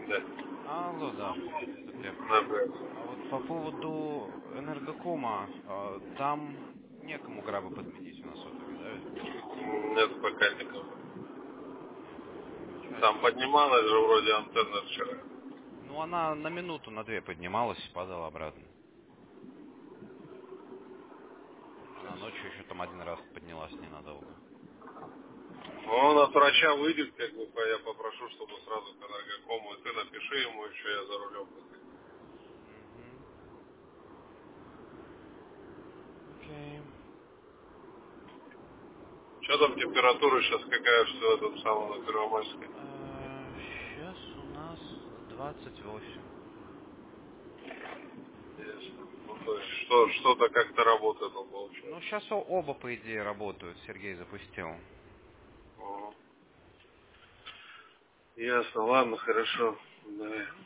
Да. Алло, да. Глеб. Например. А вот по поводу энергокома, там некому грабы подменить у нас сотовый, да? Ведь? Нет, пока никого. Там Замечательно. поднималась же вроде антенна вчера. Ну, она на минуту, на две поднималась и падала обратно. Она ночью еще там один раз поднялась ненадолго. Он от врача выйдет, как бы я попрошу, чтобы сразу к энергокому, и ты напиши ему еще, я за рулем. Угу. Окей. Что там температура сейчас какая в этом самом на Первомайской? Сейчас у нас 28. Ясно. Ну, то есть что-то как-то работает, он Ну, получается. сейчас оба, по идее, работают. Сергей запустил. Ага. Ясно, ладно, хорошо. Давай.